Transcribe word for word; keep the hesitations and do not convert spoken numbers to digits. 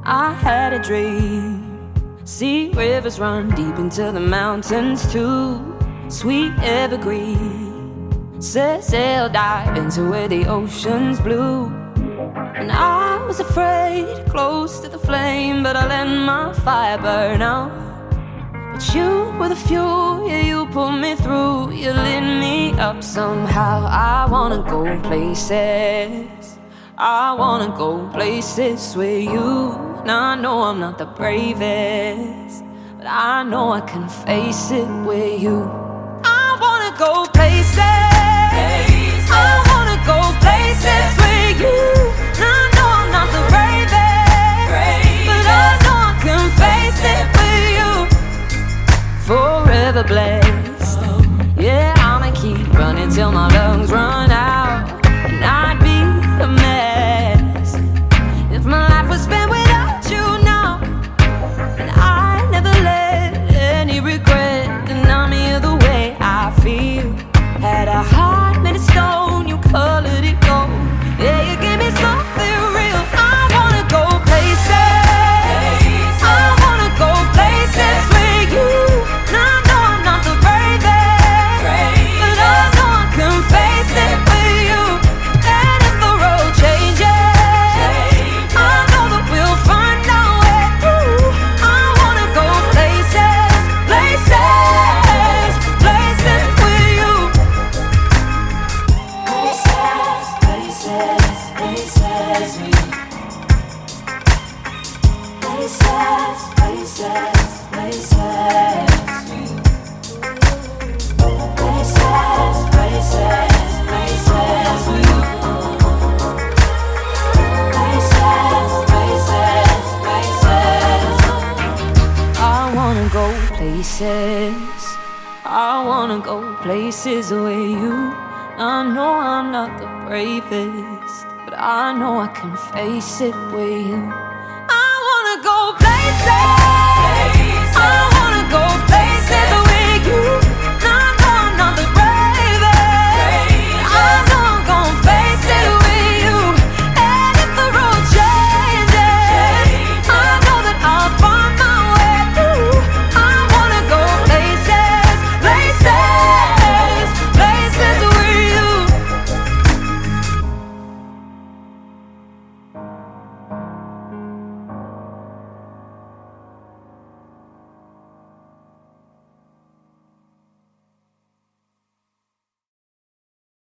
I had a dream. See rivers run deep into the mountains too. Sweet evergreen. Set sail, dive into where the ocean's blue. And I was afraid, close to the flame, but I let my fire burn out. But you were the fuel, yeah, you pulled me through. You lit me up somehow. I wanna go places, I wanna go places with you. Now I know I'm not the bravest, but I know I can face it with you. I wanna go places, places. I wanna go places with you. Now I know I'm not the bravest, bravest, but I know I can face it with you. Forever blessed, yeah, I'ma keep running till my lungs run out. And I'd be a mess if my life was spent without you now. And I never let any regret deny me of the way I feel. Had a heart made of stone, you colored it gold. Yeah, you gave me something real. I wanna go places, I wanna go places with you. Now I know I'm not the bravest, but I know I can face it with you. And if the road changes, I know that we'll find our way through. I wanna go places, places, places with you. Places, places, places with you. Places, places, places with you. Places, places, places with you. Places, places, places. I wanna go places, I wanna go places with you. I know I'm not the bravest, but I know I can face it with you. I wanna go places.